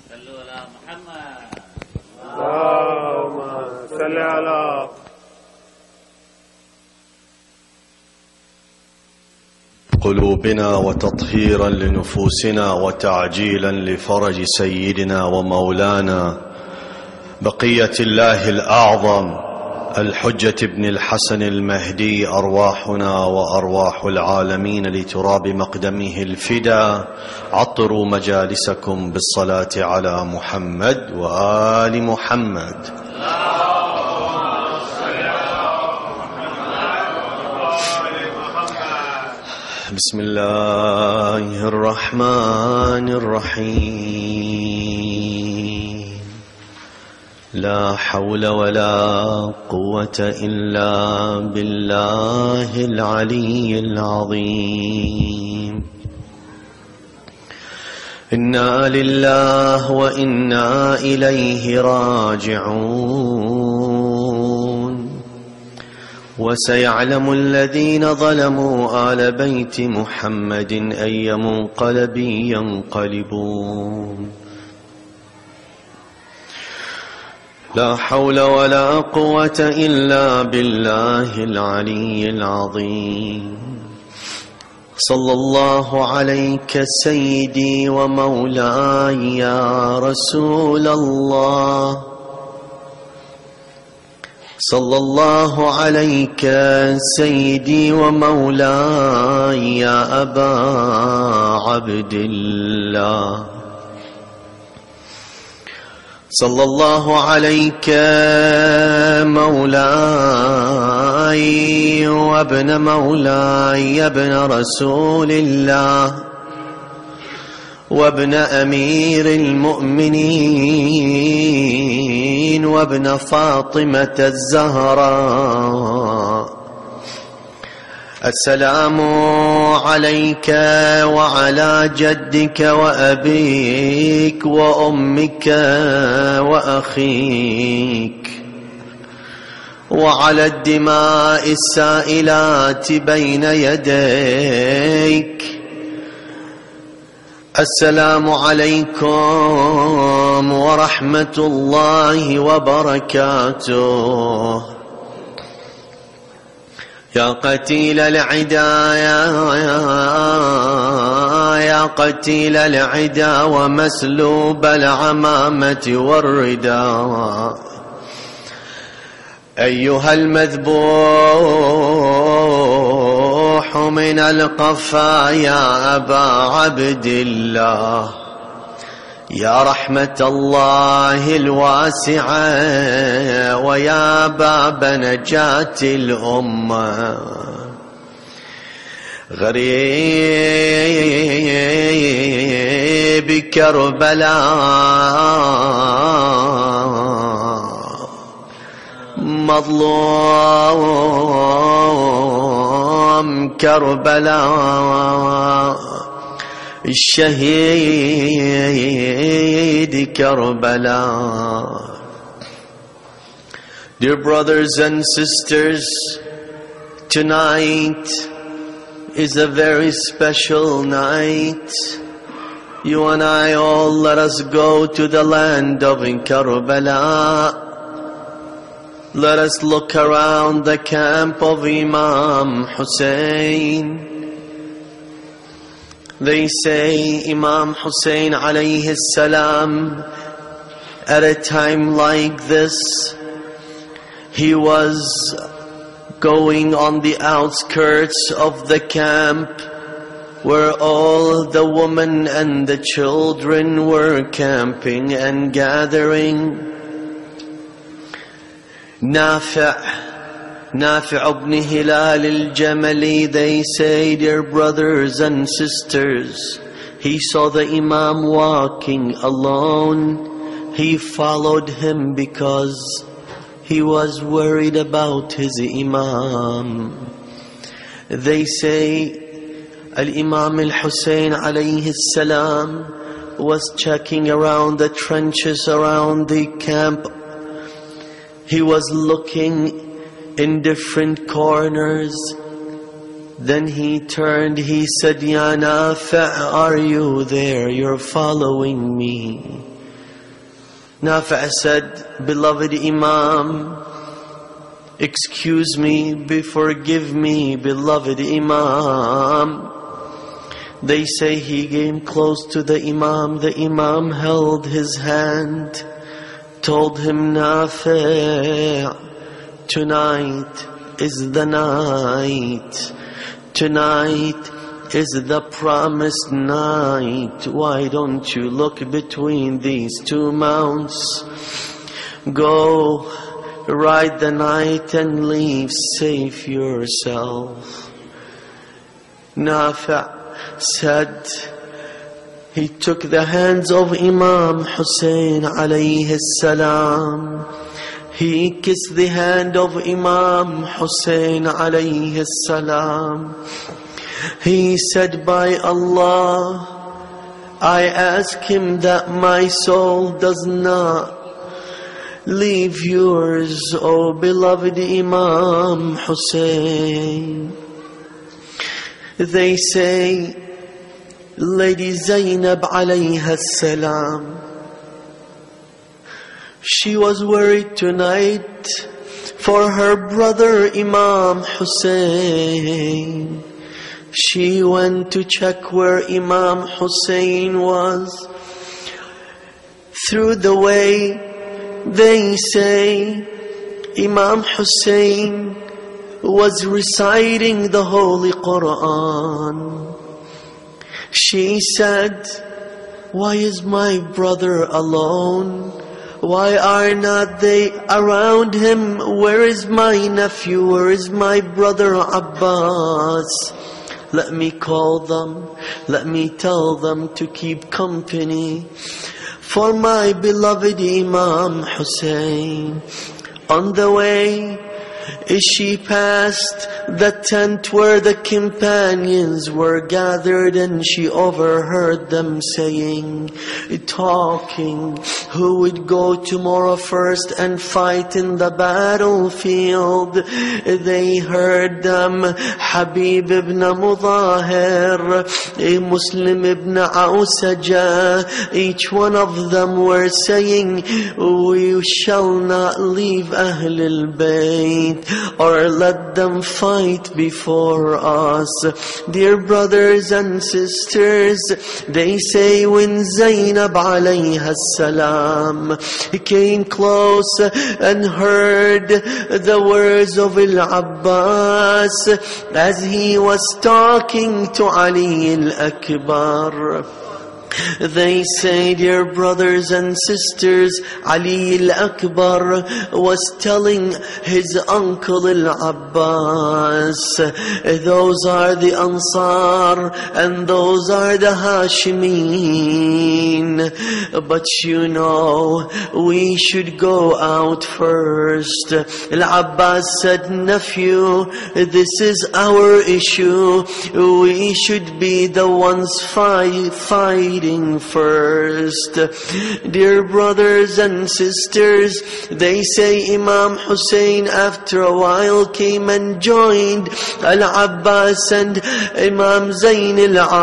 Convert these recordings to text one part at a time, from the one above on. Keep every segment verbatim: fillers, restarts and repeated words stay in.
صلوا على محمد. اللهم صل على قلوبنا وتطهيرا لنفوسنا وتعجيلا لفرج سيدنا ومولانا بقية الله الأعظم الحجة ابن الحسن المهدي أرواحنا وأرواح العالمين لتراب مقدمه الفدا. عطروا مجالسكم بالصلاة على محمد وآل محمد. بسم الله الرحمن الرحيم. لا حول ولا قوة إلا بالله العلي العظيم. إنا لله وإنا إليه راجعون. وسيعلم الذين ظلموا آل بيت محمد أي منقلب ينقلبون. لا حول ولا قوة إلا بالله العلي العظيم. صلى الله عليك سيدي ومولاي يا رسول الله. صلى الله عليك سيدي ومولاي يا أبا عبد الله. صلى الله عليك مولاي وابن مولاي ابن رسول الله وابن أمير المؤمنين وابن فاطمة الزهراء. السلام عليك وعلى جدك وأبيك وأمك وأخيك وعلى الدماء السائلات بين يديك. السلام عليكم ورحمة الله وبركاته. يا قتيل العدا يا قتيل العدا ومسلوب العمامة والرداء. أيها المذبوح من القفا يا أبا عبد الله. يا رحمة الله الواسعة ويا باب نجاة الأمة. غريب كربلاء مظلوم كربلاء الشهيد كربلاء. Dear brothers and sisters, tonight is a very special night. You and I all, let us go to the land of Karbala. Let us look around the camp of Imam Hussein. They say Imam Hussein alayhi salam, at a time like this, he was going on the outskirts of the camp where all the women and the children were camping and gathering. Nafi' Nafi' ibn Hilal al-Jamali, they say, dear brothers and sisters, he saw the Imam walking alone. He followed him because he was worried about his Imam. They say Al-Imam al-Hussein alayhi salam was checking around the trenches around the camp. He was looking in different corners. Then he turned, he said, Ya Nafi', are you there? You're following me. Nafi' said, beloved Imam, excuse me, forgive me, beloved Imam. They say he came close to the Imam. The Imam held his hand, told him, Nafi', tonight is the night. Tonight is the promised night. Why don't you look between these two mounts? Go, ride the night and leave safe yourself. Nafi' said, he took the hands of Imam Hussein alayhi salam. He kissed the hand of Imam Hussein alayhi salam. He said, by Allah, I ask him that my soul does not leave yours, O beloved Imam Hussein. They say, Lady Zainab alayha salam, she was worried tonight for her brother Imam Hussein. She went to check where Imam Hussein was. Through the way, they say Imam Hussein was reciting the Holy Quran. She said, why is my brother alone? Why are not they around him? Where is my nephew? Where is my brother Abbas? Let me call them. Let me tell them to keep company for my beloved Imam Hussein. On the way, she passed the tent where the companions were gathered, and she overheard them saying, talking, who would go tomorrow first and fight in the battlefield. They heard them, Habib ibn Mudahir, Muslim ibn Awsaja, each one of them were saying, we shall not leave Ahl al-Bayt or let them fight before us. Dear brothers and sisters, they say when Zainab alayha salam came close and heard the words of Al-Abbas as he was talking to Ali al-Akbar, they say, dear brothers and sisters, Ali al-Akbar was telling his uncle al-Abbas, those are the Ansar and those are the Hashimin, but you know, we should go out first. Al-Abbas said, nephew, this is our issue. We should be the ones fight, fighting first. Dear brothers and sisters, they say Imam Hussein after a while came and joined Al-Abbas and Imam Zain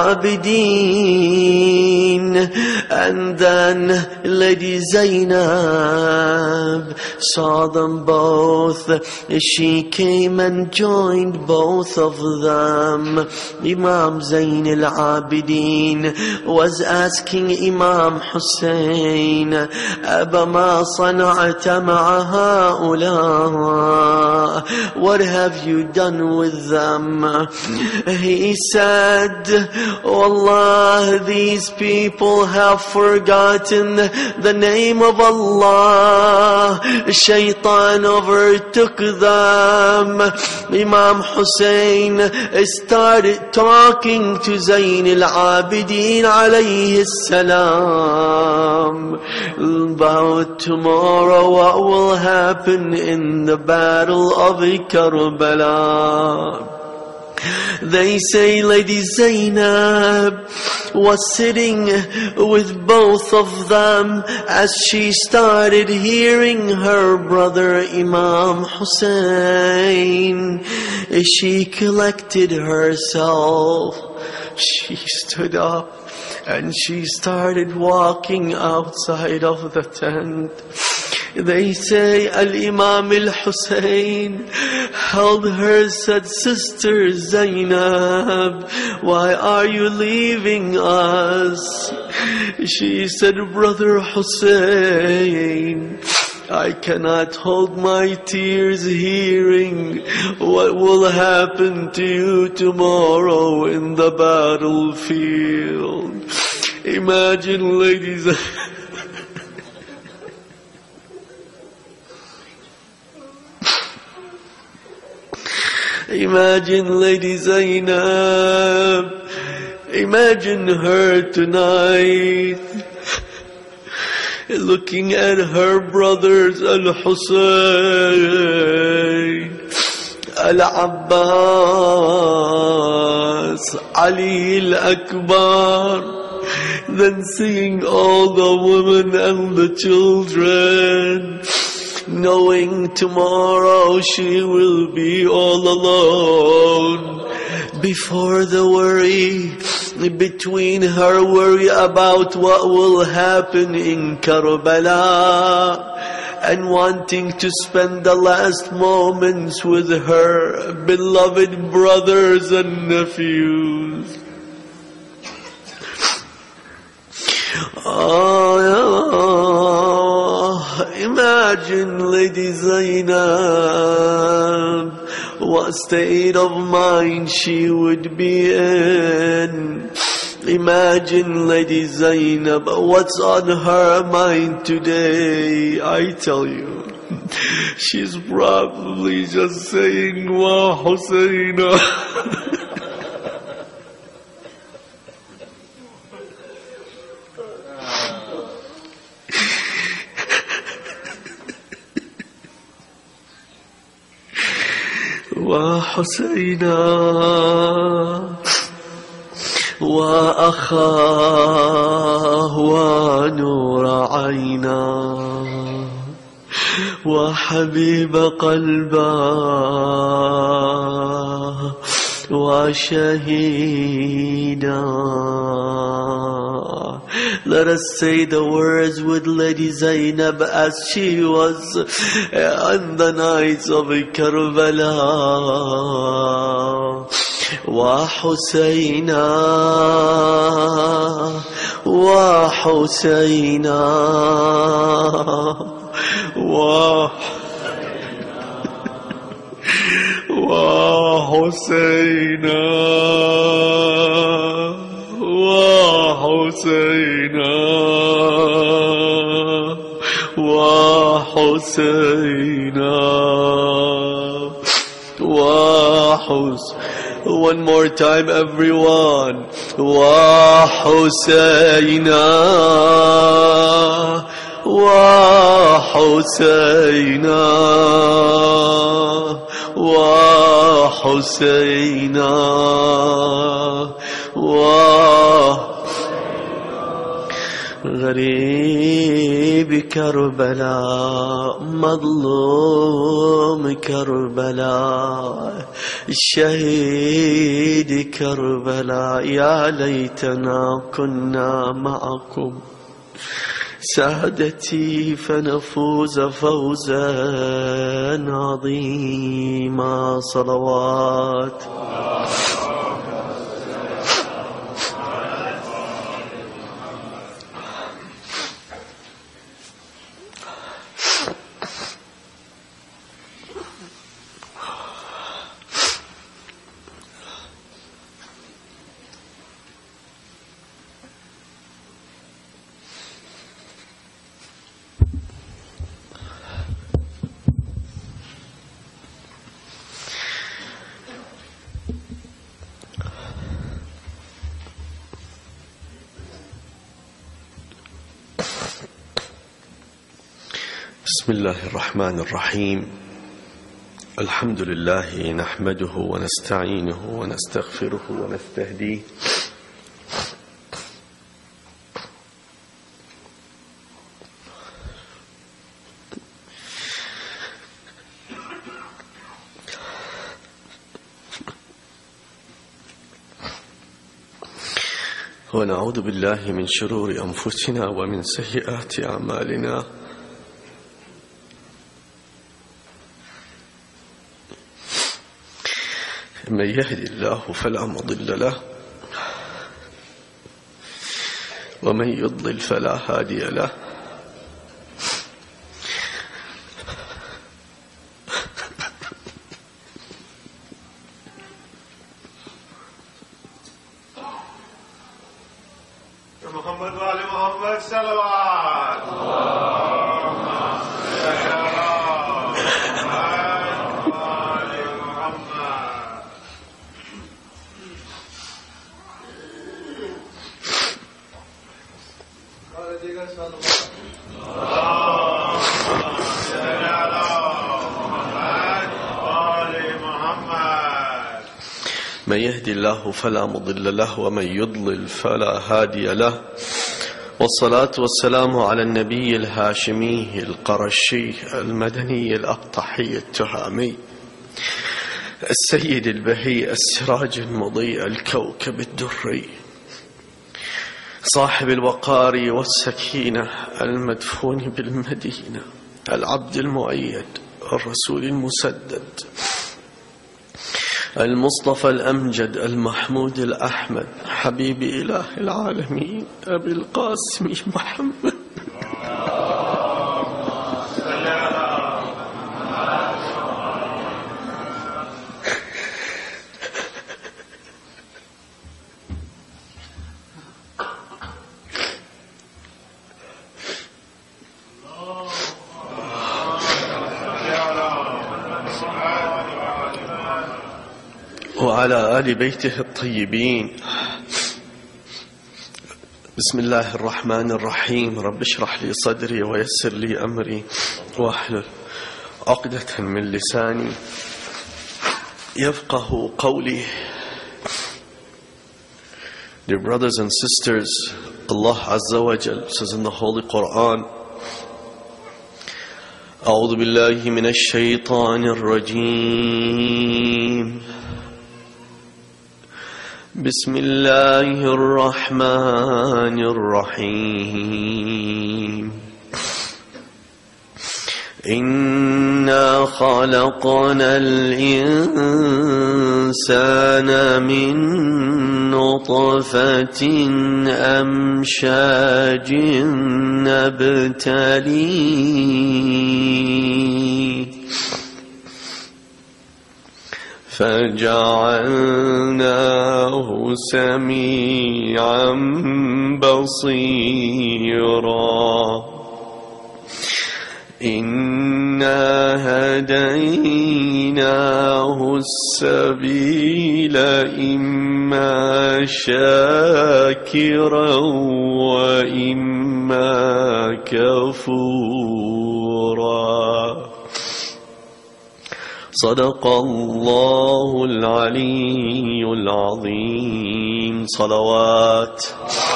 al-Abidin, and then Lady Zainab saw them both. She came and joined both of them. Imam Zain al-Abidin was asking Imam Hussein, Aba ma sana'ta ma'a ha'ula, what have you done with them? He said, Allah, these people have forgotten the name of Allah. Shaitan overtook them. Imam Hussein started talking to Zain al-Abidin alayhi salam about tomorrow what will happen in the battle of Karbala. They say Lady Zainab was sitting with both of them as she started hearing her brother Imam Hussein. She collected herself. She stood up And she started walking outside of the tent. They say Al-Imam Al-Hussein held her, said, Sister Zainab, why are you leaving us? She said, Brother Hussein, I cannot hold my tears hearing what will happen to you tomorrow in the battlefield. Imagine, ladies, imagine Lady Zainab, imagine her tonight, looking at her brothers Al-Hussein, Al-Abbas, Ali Al-Akbar, then seeing all the women and the children, knowing tomorrow she will be all alone. Before the worry, between her worry about what will happen in Karbala and wanting to spend the last moments with her beloved brothers and nephews. Oh, imagine Lady Zainab, what state of mind she would be in. Imagine Lady Zainab, what's on her mind today. I tell you, she's probably just saying, Wa Husseina. وحسينا وأخاه ونور عينا وحبيب قلبه وشهيدا. Let us say the words with Lady Zainab as she was on the nights of Karbala. وحسينا وحسينا وحسينا وحسينا وحسينا وحسينا. One more time, everyone. وحسينا وحسينا وحسينا وحسينا. غريب كربلاء مظلوم كربلاء الشهيد كربلاء. يا ليتنا كنا معكم سادتي فنفوز فوزا عظيما. صلوات. بسم الله الرحمن الرحيم. الحمد لله نحمده ونستعينه ونستغفره ونستهديه ونعوذ بالله من شرور أنفسنا ومن سيئات أعمالنا. من يهد الله فلا مضل له ومن يضلل فلا هادي له. محمد وآل محمد صلوات. اللهم صل على محمد وآل محمد. قال ديگر صلوات. اللهم صل على محمد وآل محمد. من يهدي الله فلا مضل له ومن يضلل فلا هادي له. والصلاة والسلام على النبي الهاشمي القرشي المدني الأبطحي التهامي السيد البهي السراج المضيء الكوكب الدري صاحب الوقار والسكينة المدفون بالمدينة العبد المؤيد الرسول المسدد المصطفى الأمجد المحمود الأحمد حبيب إله العالمين أبي القاسم محمد. وعلى آل بيته الطيبين. بسم الله الرحمن الرحيم. رب اشرح لي صدري ويسر لي أمري واحلل عقدة من لساني يفقه قولي. Dear brothers and sisters, Allah Azza wa Jal says in the Holy Quran, أعوذ بالله من الشيطان الرجيم بسم الله الرحمن الرحيم إنا خلقنا الإنسان من نطفة أمشاج نبتليه فجعلناه سميعا بصيرا إنا هديناه السبيل إما شاكرا وإما كفورا. صدق الله العلي العظيم. صلوات.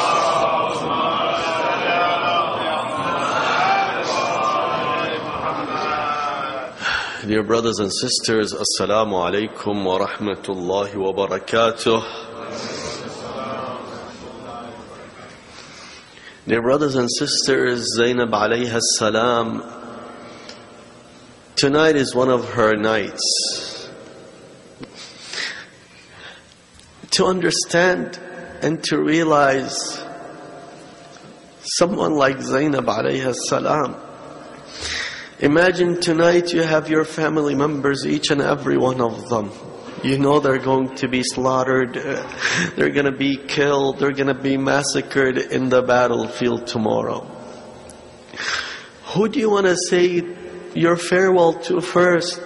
Dear brothers and sisters, Assalamu alaikum wa rahmatullahi wa barakatuh. Dear brothers and sisters, Zainab alayha salam, tonight is one of her nights. To understand and to realize someone like Zainab alayha salam, imagine tonight you have your family members, each and every one of them. You know they're going to be slaughtered, they're going to be killed, they're going to be massacred in the battlefield tomorrow. Who do you want to say your farewell to first?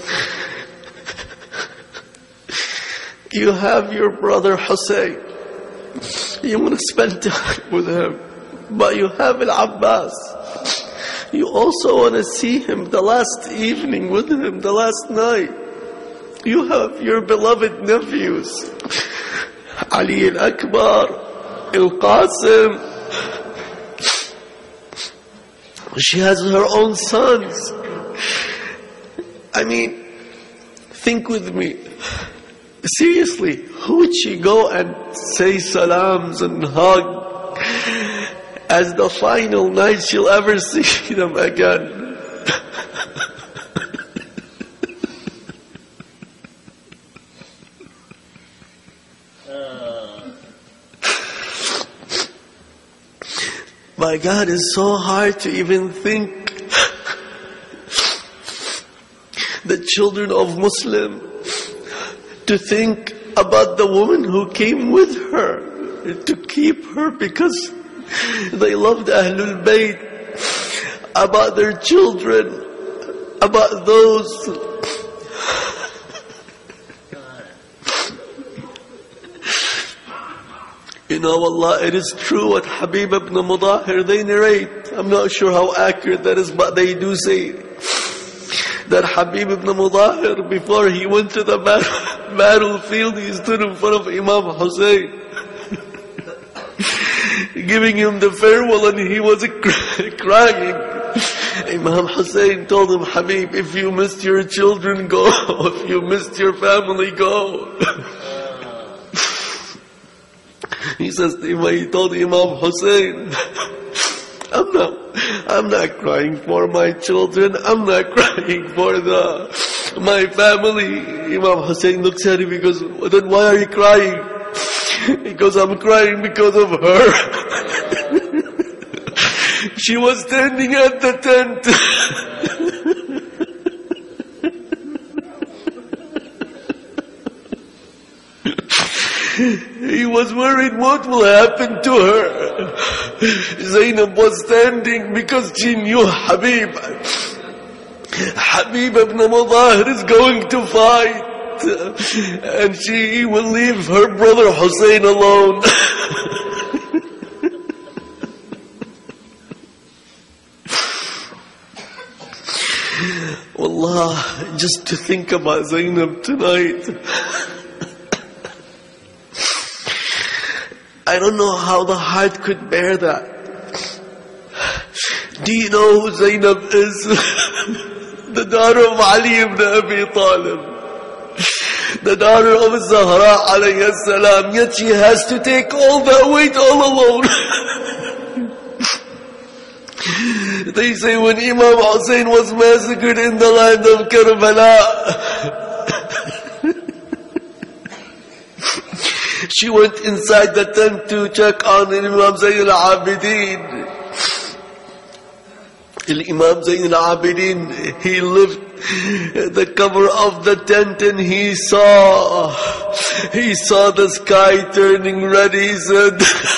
You have your brother Hussein, you want to spend time with him, but you have Al-Abbas. You also want to see him the last evening with him, the last night. You have your beloved nephews, Ali al-Akbar, Al-Qasim. She has her own sons. I mean, think with me. Seriously, who would she go and say salams and hug as the final night she'll ever see them again? My God, it's so hard to even think. The children of Muslim, to think about the woman who came with her, to keep her because they loved Ahlul Bayt, about their children, about those. You know, Allah, it is true what Habib ibn Mudahir, they narrate. I'm not sure how accurate that is, but they do say that Habib ibn Mudahir, before he went to the battlefield, he stood in front of Imam Hussein, giving him the farewell, and he was crying. Imam Hussein told him, Habib, if you missed your children, go. If you missed your family, go. He says, he told Imam Hussein, I'm not, I'm not crying for my children. I'm not crying for the, my family. Imam Hussein looks at him and goes, well, then why are you crying? He goes, I'm crying because of her. She was standing at the tent. He was worried what will happen to her. Zainab was standing because she knew Habib. Habib ibn Mudahir is going to fight, and she will leave her brother Hussein alone. Wallah, just to think about Zainab tonight, I don't know how the heart could bear that. Do you know who Zainab is? The daughter of Ali ibn Abi Talib, the daughter of Zahra alayhi salam, yet she has to take all that weight all alone. They say when Imam Hussein was massacred in the land of Karbala, she went inside the tent to check on Imam Zayn al-Abidin. Imam Zayn al-Abidin, he lifted the cover of the tent and he saw, he saw the sky turning red. He said,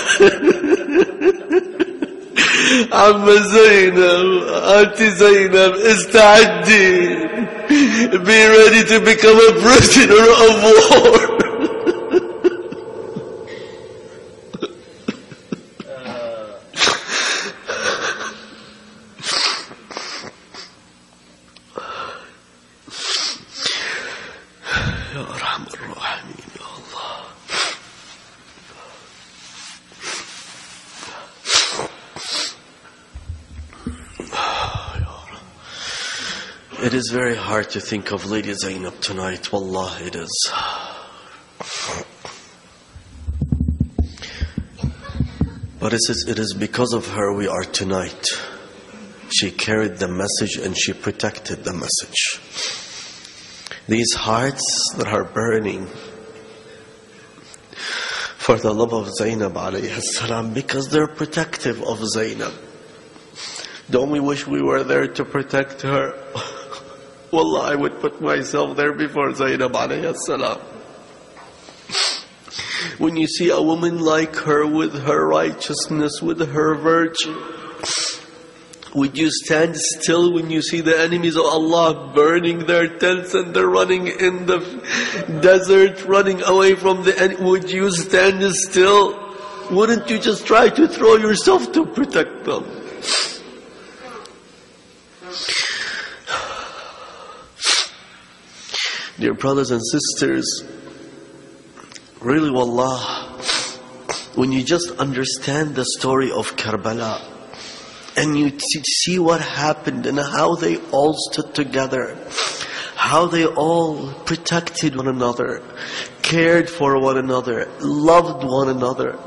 Amma Zaynab, Auntie Zaynab, ista'addi, be ready to become a prisoner of war. It is very hard to think of Lady Zainab tonight. Wallah, it is. But it is, it is because of her we are tonight. She carried the message and she protected the message. These hearts that are burning for the love of Zainab alayhi salam, because they're protective of Zainab. Don't we wish we were there to protect her? Wallah, I would put myself there before Zainab alayhi salam. When you see a woman like her with her righteousness, with her virtue, would you stand still when you see the enemies of Allah burning their tents and they're running in the desert, running away from the enemy? Would you stand still? Wouldn't you just try to throw yourself to protect them? Dear brothers and sisters, really, wallah, when you just understand the story of Karbala and you see what happened and how they all stood together, how they all protected one another, cared for one another, loved one another.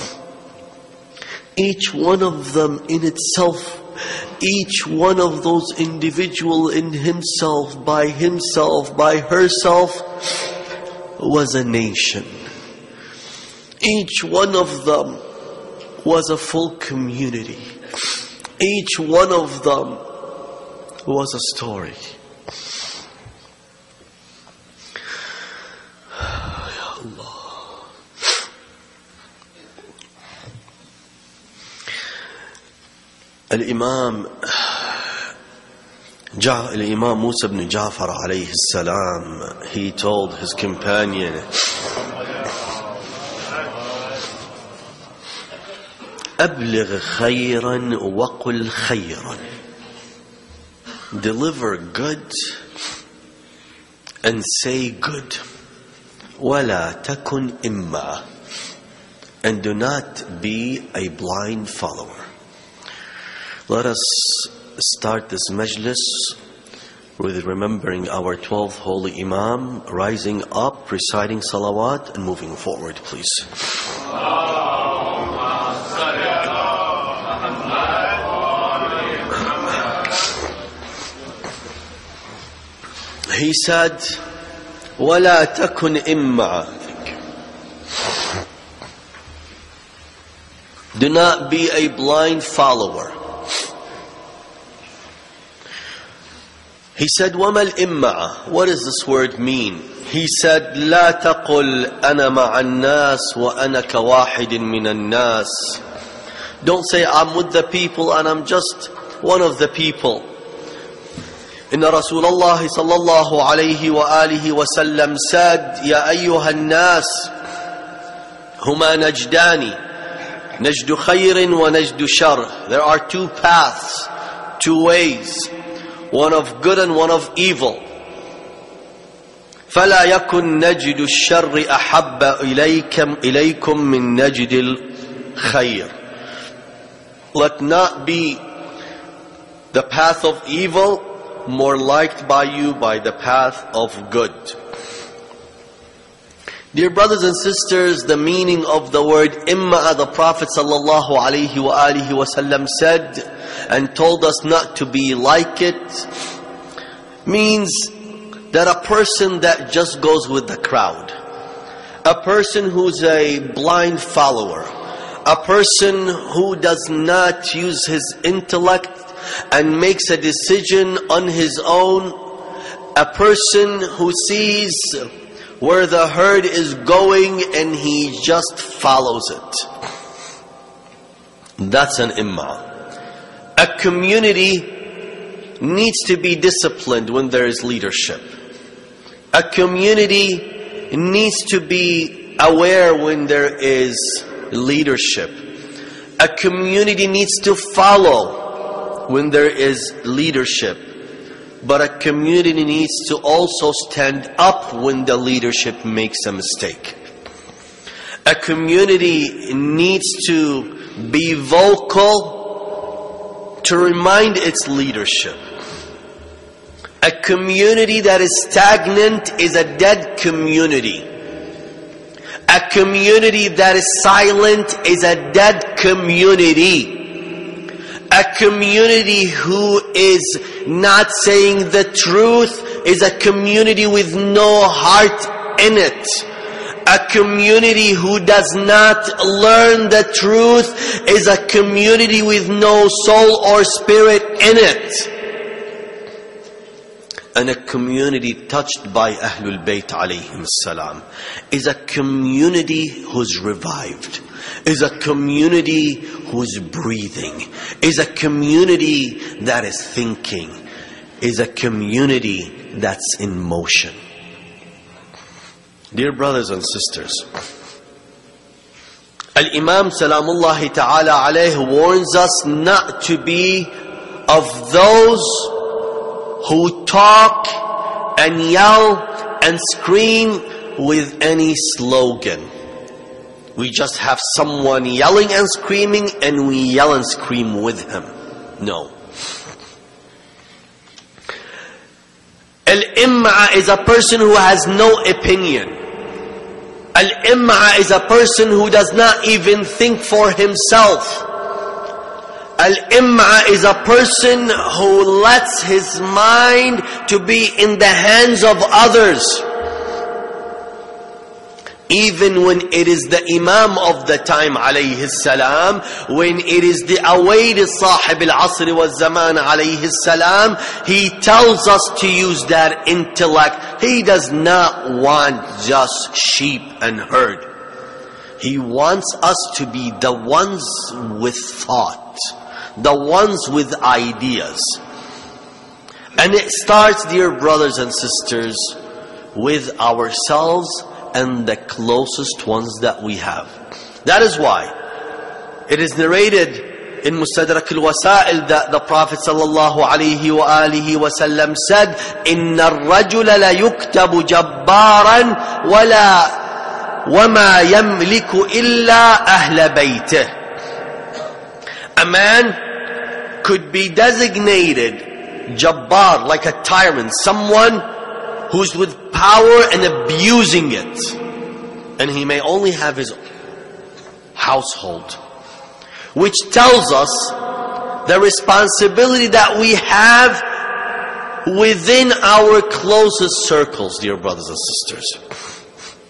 Each one of them in itself, each one of those individual in himself, by himself, by herself, was a nation. Each one of them was a full community. Each one of them was a story. Ya Allah. Al-Imam Ja- Al-Imam Musa ibn Ja'far alayhi salam, he told his companion, أبلغ خيرا وقل خيرا. Deliver good and say good. ولا تكن إما. And do not be a blind follower. Let us start this majlis with remembering our twelfth holy Imam, rising up, reciting salawat, and moving forward, please. He said, وَلَا تَكُنْ إِمَّا. Do not be a blind follower. He said, وَمَا الْإِمَّعَ. What does this word mean? He said, لَا تَقُلْ أَنَا مَعَ النَّاسِ وَأَنَا كَوَاحِدٍ مِّنَ النَّاسِ. Don't say, I'm with the people and I'm just one of the people. إن رسول الله صلى الله عليه وآله وسلم said, يا أيها الناس هما نجدان نجد خير ونجد شر. There are two paths, two ways, one of good and one of evil. فلا يكن نجد الشر أحب إليكم إليكم من نجد الخير. Let not be the path of evil more liked by you by the path of good. Dear brothers and sisters, the meaning of the word imma, the Prophet sallallahu alaihi wa alihi wasallam said and told us not to be like it, means that a person that just goes with the crowd, a person who's a blind follower, a person who does not use his intellect and makes a decision on his own, a person who sees where the herd is going and he just follows it. That's an imma. A community needs to be disciplined when there is leadership. A community needs to be aware when there is leadership. A community needs to follow when there is leadership. But a community needs to also stand up when the leadership makes a mistake. A community needs to be vocal to remind its leadership. A community that is stagnant is a dead community. A community that is silent is a dead community. A community who is not saying the truth is a community with no heart in it. A community who does not learn the truth is a community with no soul or spirit in it. And a community touched by Ahlul Bayt alayhim salam is a community who's revived, is a community who's breathing, is a community that is thinking, is a community that's in motion. Dear brothers and sisters, Al-Imam Salamullahi Ta'ala alayhi warns us not to be of those who talk and yell and scream with any slogan. We just have someone yelling and screaming and we yell and scream with him. No. Al-Imma is a person who has no opinion. Al-im'a is a person who does not even think for himself. Al-im'a is a person who lets his mind to be in the hands of others. Even when it is the Imam of the time alayhi salam, when it is the Awaid Sahib al-Asr wa Zaman alayhi salam, he tells us to use that intellect. He does not want just sheep and herd. He wants us to be the ones with thought, the ones with ideas. And it starts, dear brothers and sisters, with ourselves and the closest ones that we have. That is why it is narrated in Mustadrak al-Wasa'il that the Prophet sallallahu alayhi wa alihi wa sallam said, إِنَّ الرَّجُلَ لَيُكْتَبُ جَبَّارًا وَلَا وَمَا يَمْلِكُ إِلَّا أَهْلَ بَيْتِهِ. A man could be designated Jabbar, like a tyrant, someone who's with power and abusing it. And he may only have his household. Which tells us the responsibility that we have within our closest circles, dear brothers and sisters.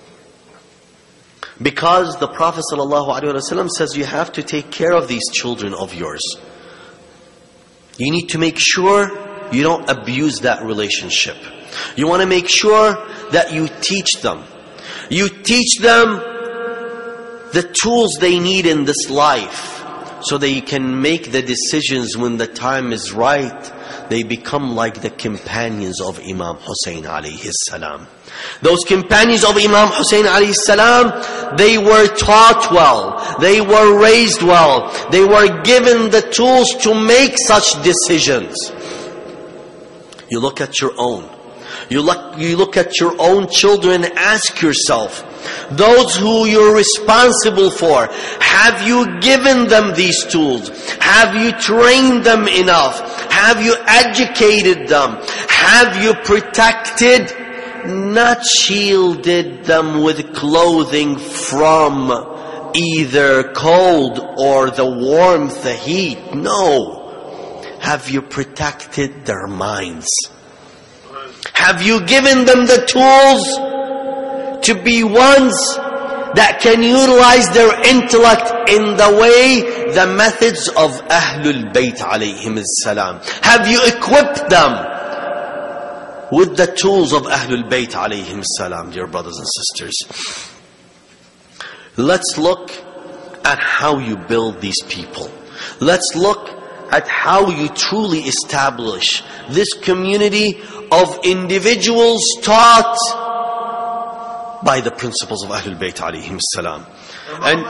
Because the Prophet ﷺ says you have to take care of these children of yours. You need to make sure you don't abuse that relationship. You want to make sure that you teach them. You teach them the tools they need in this life, so they can make the decisions when the time is right. They become like the companions of Imam Hussein alayhi salam. Those companions of Imam Hussein alayhi salam, they were taught well. They were raised well. They were given the tools to make such decisions. You look at your own. You look, you look at your own children and ask yourself, those who you're responsible for, have you given them these tools? Have you trained them enough? Have you educated them? Have you protected, not shielded them with clothing from either cold or the warmth, the heat? No. Have you protected their minds? Have you given them the tools to be ones that can utilize their intellect in the way, the methods of Ahlul Bayt alayhim salam? Have you equipped them with the tools of Ahlul Bayt alayhim salam, dear brothers and sisters? Let's look at how you build these people. Let's look at how you truly establish this community of individuals taught by the principles of Ahlul Bayt alayhim salam. And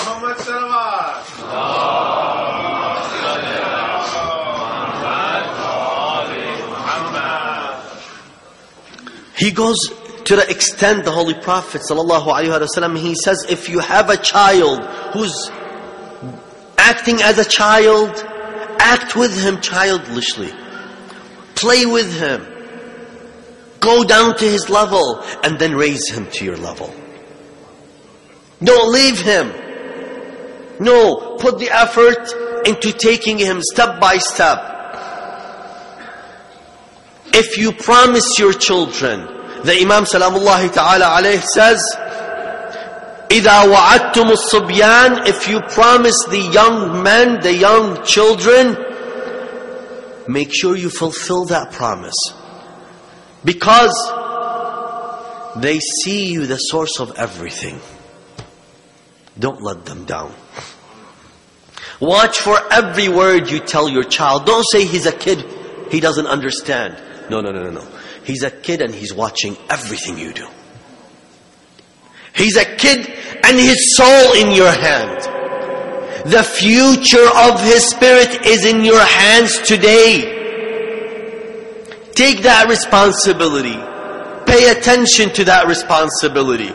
he goes to the extent, the Holy Prophet sallallahu alaihi wasallam, he says, if you have a child who's acting as a child, act with him childishly. Play with him. Go down to his level and then raise him to your level. Don't leave him. No, put the effort into taking him step by step. If you promise your children, the Imam Salamullahi Ta'ala alayhi says, إِذَا وَعَدْتُمُ الصُّبْيَانِ, if you promise the young men, the young children, make sure you fulfill that promise. Because they see you the source of everything. Don't let them down. Watch for every word you tell your child. Don't say he's a kid, he doesn't understand. No, no, no, no, no. He's a kid and he's watching everything you do. He's a kid and his soul in your hand. The future of his spirit is in your hands today. Take that responsibility. Pay attention to that responsibility.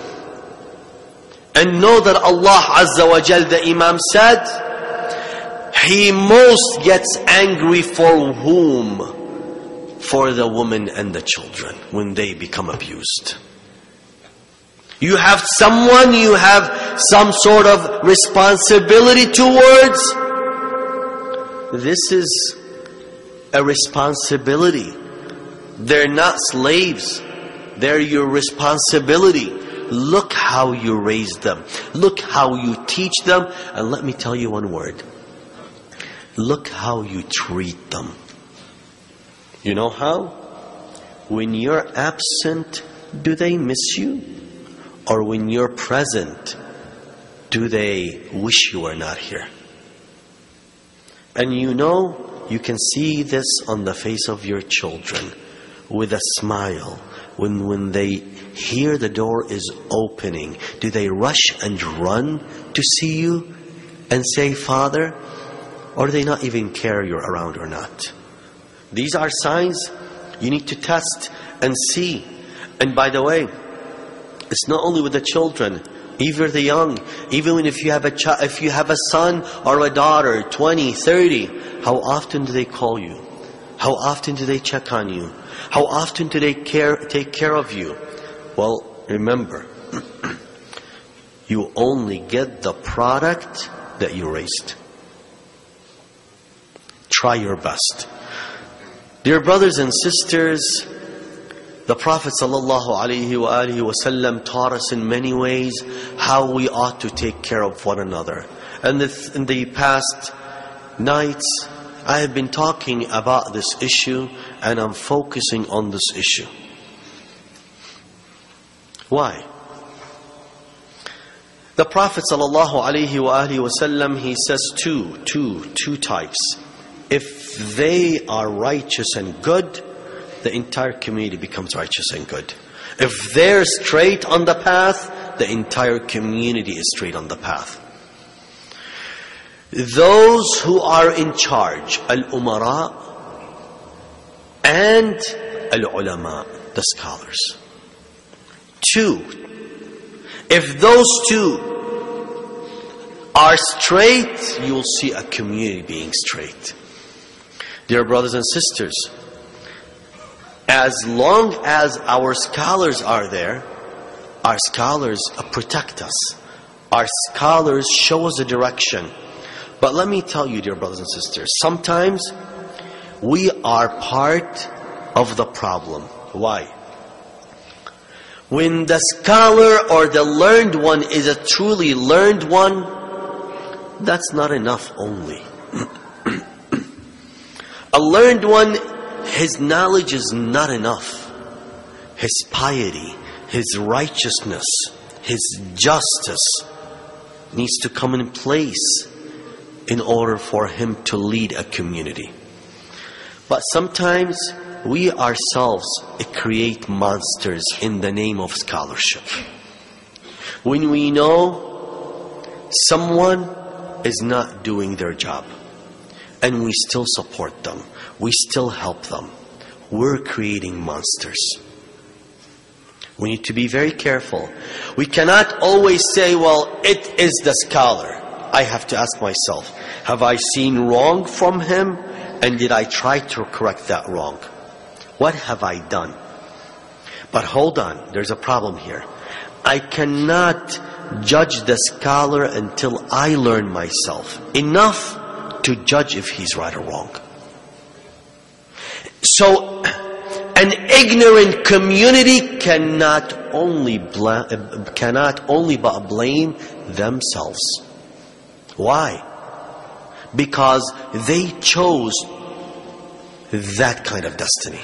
And know that Allah Azza wa Jal, the Imam said, He most gets angry for whom? For the women and the children when they become abused. You have someone you have some sort of responsibility towards. This is a responsibility. They're not slaves. They're your responsibility. Look how you raise them. Look how you teach them. And let me tell you one word. Look how you treat them. You know how? When you're absent, do they miss you? Or when you're present, do they wish you were not here? And you know, you can see this on the face of your children with a smile. When, when they hear the door is opening, do they rush and run to see you and say, Father? Or do they not even care you're around or not? These are signs you need to test and see. And by the way, it's not only with the children, even the young. Even if you have a ch- if you have a son or a daughter, twenty, thirty, how often do they call you? How often do they check on you? How often do they care take care of you? Well, remember, you only get the product that you raised. Try your best. Dear brothers and sisters, the Prophet sallallahu alaihi wa alihi wasallam taught us in many ways how we ought to take care of one another. And in the past nights, I have been talking about this issue, and I'm focusing on this issue. Why? The Prophet sallallahu alaihi wa alihi wasallam, he says two, two, two types. If they are righteous and good, the entire community becomes righteous and good. If they're straight on the path, the entire community is straight on the path. Those who are in charge, al-umara and al-ulama, the scholars. Two, if those two are straight, you'll see a community being straight. Dear brothers and sisters, as long as our scholars are there, our scholars protect us. Our scholars show us the direction. But let me tell you, dear brothers and sisters, sometimes we are part of the problem. Why? When the scholar or the learned one is a truly learned one, that's not enough only. A learned one, his knowledge is not enough. His piety, his righteousness, his justice needs to come in place in order for him to lead a community. But sometimes we ourselves create monsters in the name of scholarship. When we know someone is not doing their job, and we still support them, we still help them, we're creating monsters. We need to be very careful. We cannot always say, well, it is the scholar. I have to ask myself, have I seen wrong from him? And did I try to correct that wrong? What have I done? But hold on, there's a problem here. I cannot judge the scholar until I learn myself enough to judge if he's right or wrong. So, an ignorant community cannot only bla- cannot only but blame themselves. Why? Because they chose that kind of destiny.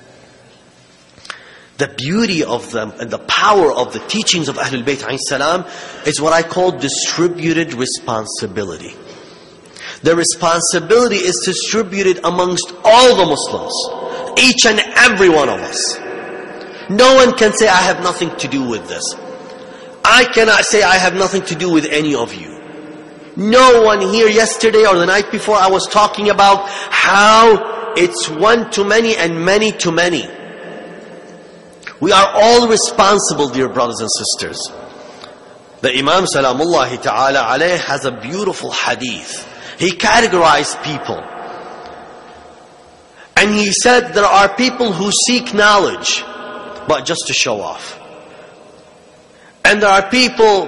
The beauty of them and the power of the teachings of Ahlul Bayt alayhi salam is what I call distributed responsibility. The responsibility is distributed amongst all the Muslims, each and every one of us. No one can say, I have nothing to do with this. I cannot say I have nothing to do with any of you. No one here yesterday or the night before, I was talking about how it's one to many and many to many. We are all responsible, dear brothers and sisters. The Imam Salamullahi Ta'ala alayh has a beautiful hadith. He categorized people. And he said there are people who seek knowledge, but just to show off. And And there are people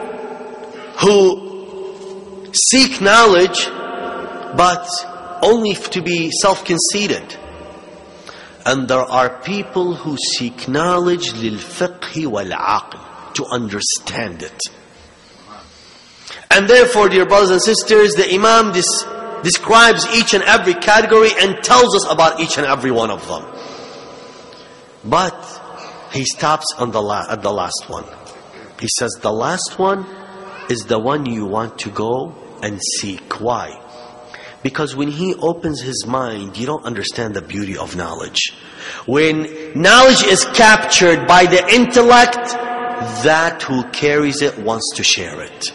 who seek knowledge, but only to be self-conceited. And there are people who seek knowledge للفقه والعقل, to understand it. And therefore, dear brothers and sisters, the Imam dis- describes each and every category and tells us about each and every one of them. But he stops on the la- at the last one. He says the last one is the one you want to go and seek. Why? Because when he opens his mind, you don't understand the beauty of knowledge. When knowledge is captured by the intellect, that who carries it wants to share it.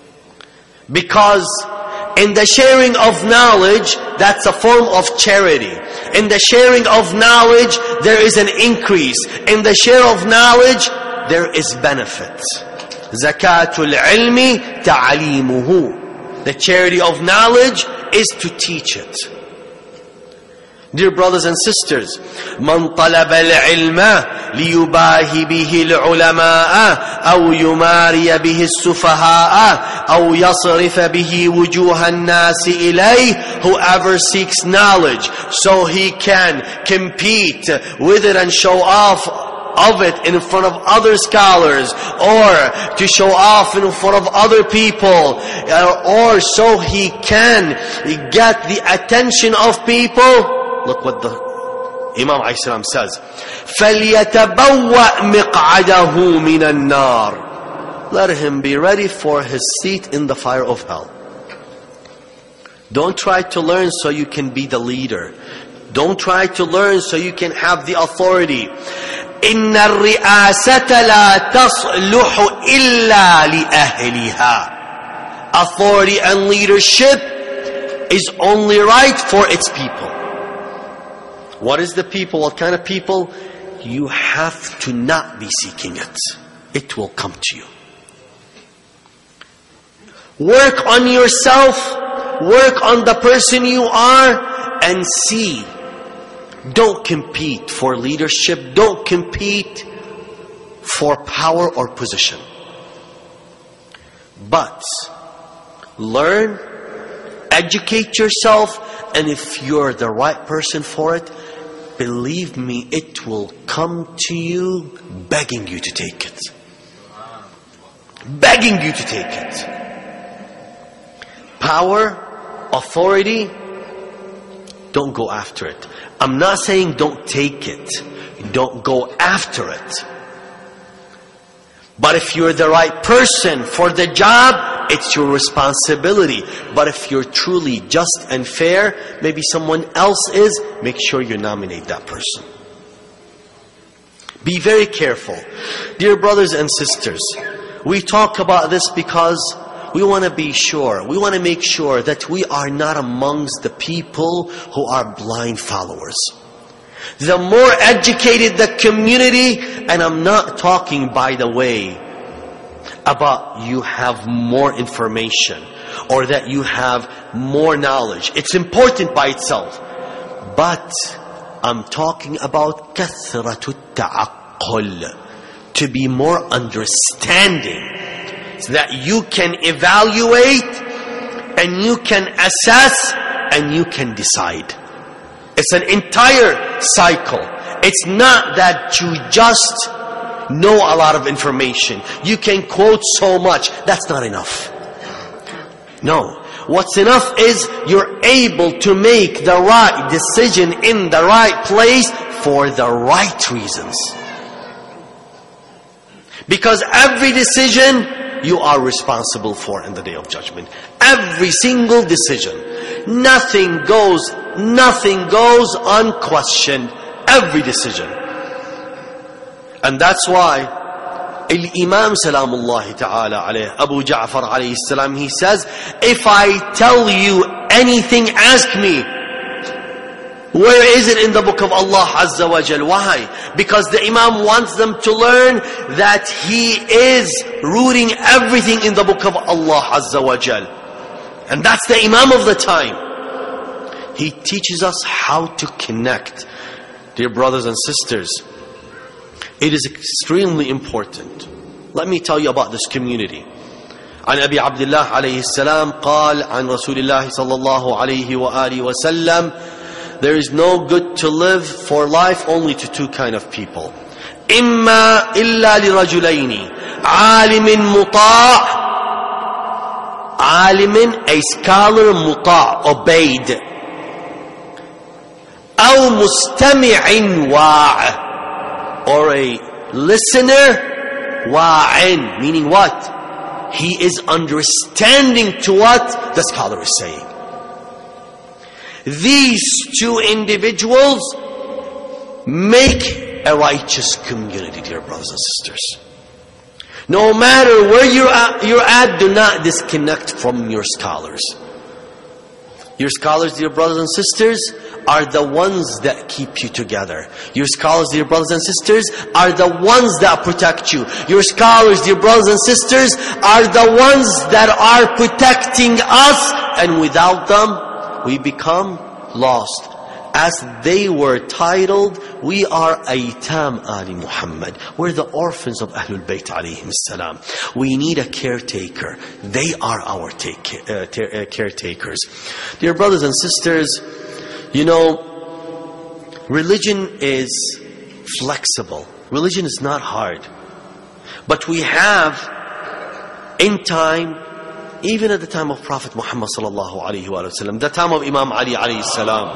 Because in the sharing of knowledge, that's a form of charity. In the sharing of knowledge, there is an increase. In the share of knowledge, there is benefit. Zakatul ilmi ta'alimuhu. The charity of knowledge is to teach it. Dear brothers and sisters, من طلب العلم ليباهي به العلماء أو يماري به السفهاء أو يصرف به وجوه الناس إليه. Whoever seeks knowledge so he can compete with it and show off of it in front of other scholars, or to show off in front of other people, or so he can get the attention of people. Look what the Imam alayhi salam says. فَلْيَتَبَوَّأْ مِقْعَدَهُ مِنَ النَّارِ. Let him be ready for his seat in the fire of hell. Don't try to learn so you can be the leader. Don't try to learn so you can have the authority. إِنَّ الرِّئَاسَةَ لَا تَصْلُحُ إِلَّا لِأَهْلِهَا. Authority and leadership is only right for its people. What is the people? What kind of people? You have to not be seeking it. It will come to you. Work on yourself. Work on the person you are and see. Don't compete for leadership. Don't compete for power or position. But learn, educate yourself, and if you're the right person for it, believe me, it will come to you begging you to take it. Begging you to take it. Power, authority, don't go after it. I'm not saying don't take it. Don't go after it. But if you're the right person for the job, it's your responsibility. But if you're truly just and fair, maybe someone else is, make sure you nominate that person. Be very careful. Dear brothers and sisters, we talk about this because we want to be sure. We want to make sure that we are not amongst the people who are blind followers. The more educated the community, and I'm not talking, by the way, about you have more information or that you have more knowledge. It's important by itself. But I'm talking about كثرة التعقل, to be more understanding, so that you can evaluate and you can assess and you can decide. It's an entire cycle. It's not that you just know a lot of information. You can quote so much. That's not enough. No. What's enough is you're able to make the right decision in the right place for the right reasons. Because every decision you are responsible for in the Day of Judgment. Every single decision. Nothing goes, nothing goes unquestioned. Every decision. And that's why Al-Imam Salamullahi Ta'ala alayhi, Abu Ja'far alayhi salam, he says, if I tell you anything, ask me. Where is it in the book of Allah Azza wa Jal? Why? Because the Imam wants them to learn that he is rooting everything in the book of Allah Azza wa Jal. And that's the Imam of the time. He teaches us how to connect. Dear brothers and sisters, it is extremely important Let me tell you about this community. عن أبي عبد الله عليه السلام قال عن رسول الله صلى الله عليه وآله وسلم, there is no good to live for life only to two kind of people. إما إلا لرجلين عالم مطاع, عالم, a scholar, مطاع, obeyed, أو مستمع واع, or a listener, واع, meaning what? He is understanding to what the scholar is saying. These two individuals make a righteous community, dear brothers and sisters. No matter where you're at, you're at, do not disconnect from your scholars. Your scholars, dear brothers and sisters, are the ones that keep you together. Your scholars, dear brothers and sisters, are the ones that protect you. Your scholars, dear brothers and sisters, are the ones that are protecting us, and without them, we become lost. As they were titled, we are Aytam Ali Muhammad. We're the orphans of Ahlul Bayt alayhim salam. We need a caretaker. They are our take, uh, ter- uh, caretakers. Dear brothers and sisters, you know, religion is flexible. Religion is not hard. But we have, in time, even at the time of Prophet Muhammad sallallahu alaihi wasallam, the time of Imam Ali alayhi salam,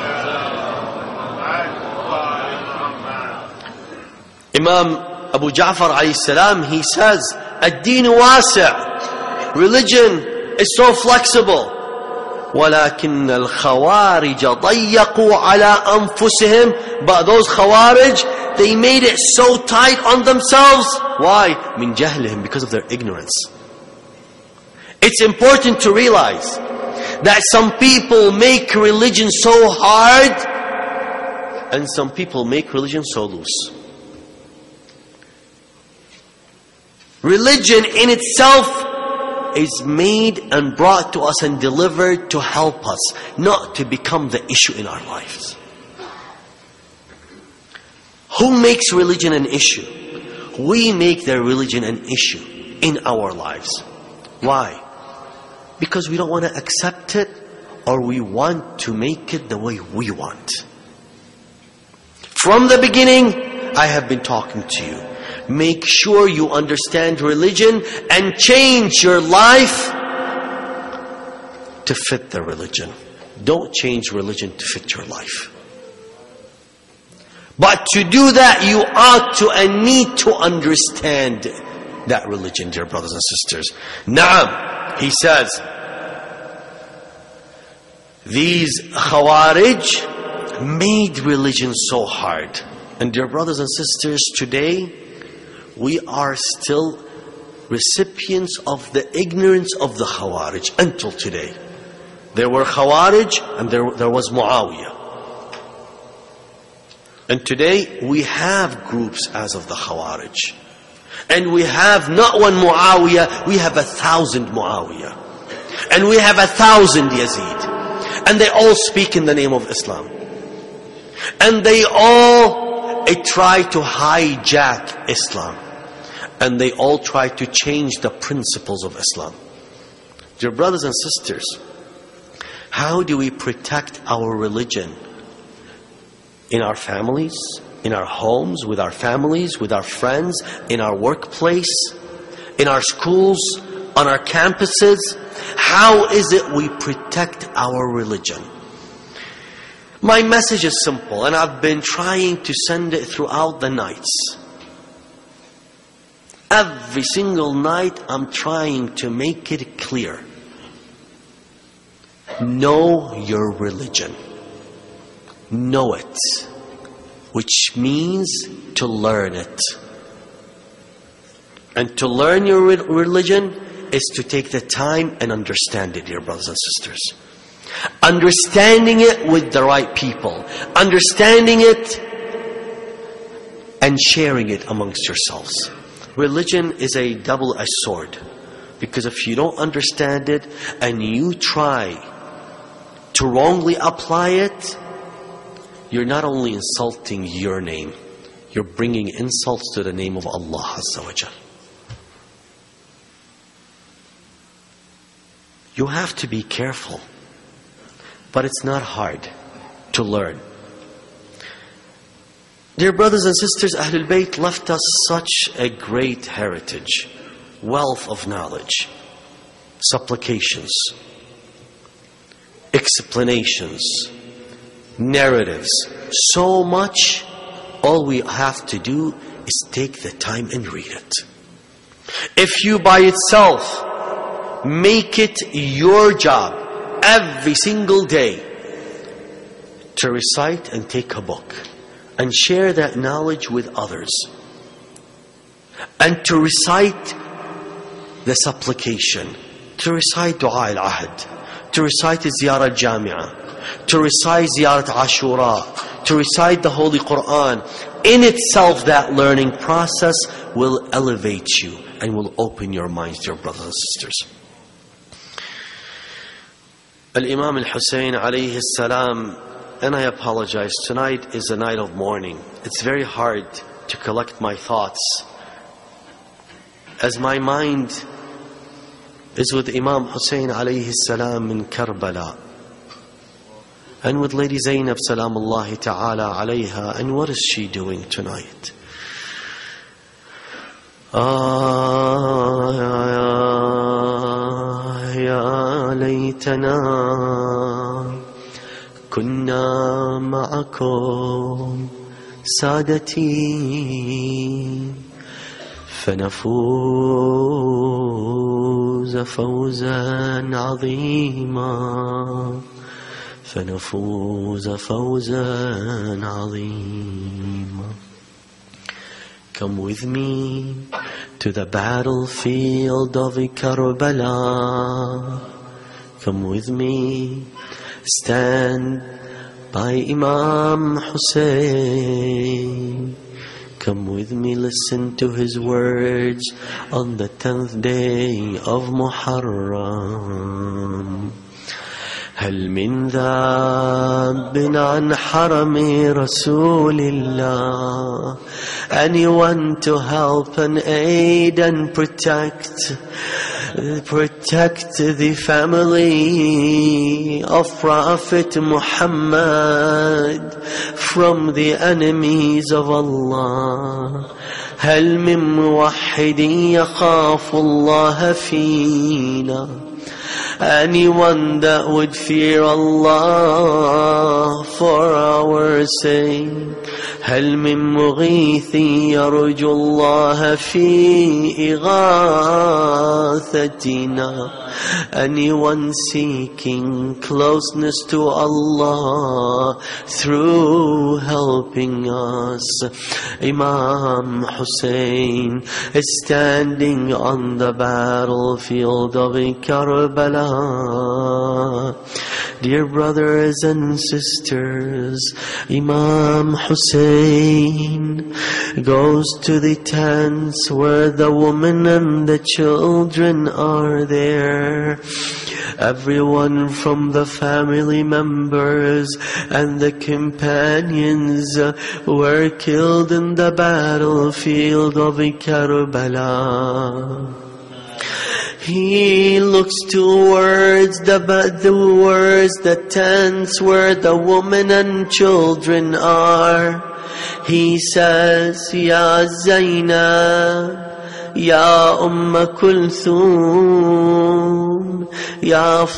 Imam Abu Ja'far alayhi salam, he says, "Ad-din wasi'." Religion is so flexible. وَلَكِنَّ الْخَوَارِجَ ضَيَّقُوا عَلَىٰ أَنفُسِهِمْ. But those Khawarij, they made it so tight on themselves. Why? مِنْ جَهْلِهِمْ, because of their ignorance. It's important to realize that some people make religion so hard, and some people make religion so loose. Religion in itself is made and brought to us and delivered to help us, not to become the issue in our lives. Who makes religion an issue? We make their religion an issue in our lives. Why? Because we don't want to accept it, or we want to make it the way we want. From the beginning, I have been talking to you. Make sure you understand religion and change your life to fit the religion. Don't change religion to fit your life. But to do that, you ought to and need to understand that religion, dear brothers and sisters. Naam, he says, these Khawarij made religion so hard. And dear brothers and sisters, today, we are still recipients of the ignorance of the Khawarij until today. There were Khawarij and there, there was Muawiyah. And today we have groups as of the Khawarij. And we have not one Muawiyah, we have a thousand Muawiyah. And we have a thousand Yazid. And they all speak in the name of Islam. And they all they try to hijack Islam. And they all try to change the principles of Islam. Dear brothers and sisters, how do we protect our religion? In our families, in our homes, with our families, with our friends, in our workplace, in our schools, on our campuses. How is it we protect our religion? My message is simple, and I've been trying to send it throughout the nights. Every single night I'm trying to make it clear. Know your religion. Know it. Which means to learn it. And to learn your re- religion is to take the time and understand it, dear brothers and sisters. Understanding it with the right people. Understanding it and sharing it amongst yourselves. Religion is a double-edged sword. Because if you don't understand it and you try to wrongly apply it, you're not only insulting your name, you're bringing insults to the name of Allah Azza wa Jal. You have to be careful. But it's not hard to learn. Dear brothers and sisters, Ahlul Bayt left us such a great heritage, wealth of knowledge, supplications, explanations, narratives. So much, all we have to do is take the time and read it. If you by itself make it your job every single day to recite and take a book and share that knowledge with others, and to recite the supplication, to recite Dua al-Ahd, to recite Ziyarah Jami'ah, to recite Ziyarat Ashura, to recite the Holy Quran, in itself that learning process will elevate you and will open your minds, dear brothers and sisters. Al-Imam al-Hussein alayhi salam, and I apologize, tonight is a night of mourning. It's very hard to collect my thoughts, as my mind is with Imam Hussein alayhi salam in Karbala, and with Lady Zainab salamullahi ta'ala alayha. And what is she doing tonight? Ah, ya laytana kunna ma'akum sadati فنفوز فوزا عظيما فنفوز فوزا عظيما. Come with me to the battlefield of Karbala. Come with me, stand by Imam Hussein. Come with me, listen to his words on the tenth day of Muharram. هل من ذاب عن حرم رسول الله? Anyone to help and aid and protect protect the family of Prophet Muhammad from the enemies of Allah. هل من موحد يخاف الله فينا? Anyone that would fear Allah for our sake. هل من مغيث يرجو الله في إغاثتنا? Anyone seeking closeness to Allah through helping us. Imam Hussein is standing on the battlefield of Karbala. Dear brothers and sisters, Imam Hussein goes to the tents where the women and the children are there. Everyone from the family members and the companions were killed in the battlefield of Karbala. He looks towards the, the words, the tents where the women and children are. He says, Ya Zainab, Ya Umm Kulthum, Ya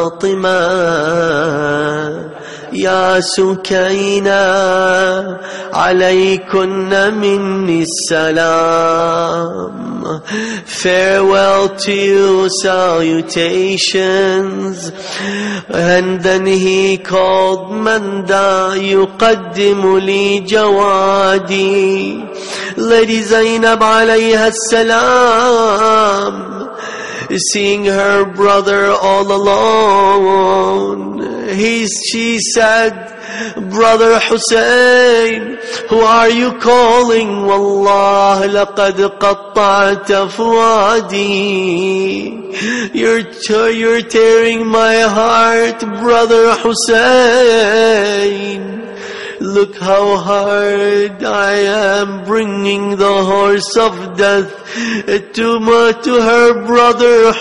Fatima, Ya Sukayna, alaykunna minni salam. Farewell to you, salutations. And then he called Manda yuqaddimu li jawadi. Lady Zainab alayha salam, seeing her brother all alone, he, she said, Brother Hussein, who are you calling? Wallah, laqad qatta'ta fuadi. You're, you're tearing my heart, Brother Hussein. look how hard I am bringing the horse of death to, my, to her brother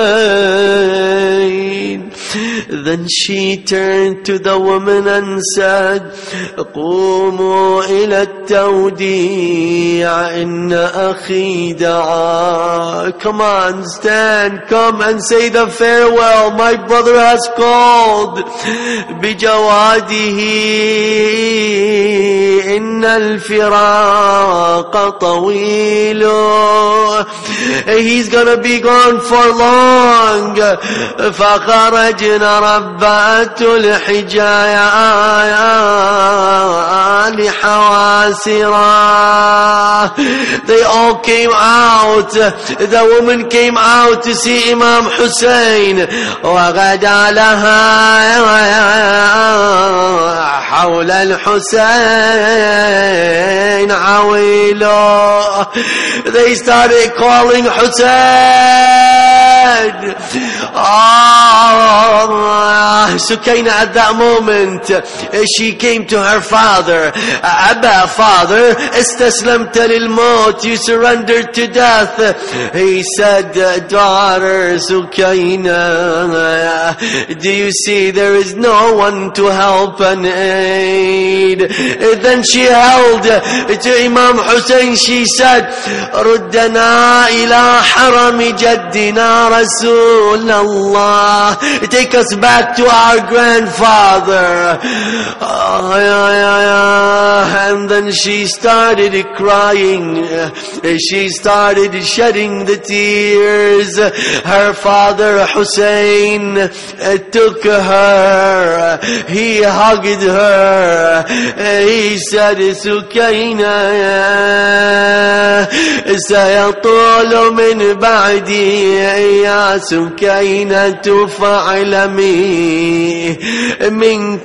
Hussein. Then she turned to the woman and said, قوموا إلى التوديع إن أخي دعا. Come on, stand, come and say the farewell. My brother has called. بجواده إن الفراق طويل. He's gonna be gone for long. فخرجنا ربات الحجايا لحواسرا. They all came out. The woman came out to see Imam Hussein. وغدا لها حول الحسين عويلو. They started calling Hussein. Oh, Sukaina at that moment, she came to her father. Abba, father, istaslamta lil maut, you surrendered to death. He said, daughter Sukaina, do you see there is no one to help and aid? Then she held to Imam Hussein, she said, ردنا إلى حرم جدنا رسول الله. Take us back to our grandfather. And then she started crying. She started shedding the tears. Her father Hussein took her. He hugged her. He said, Sukaina, سيطول من بعدي يا سكينة فاعلمي منك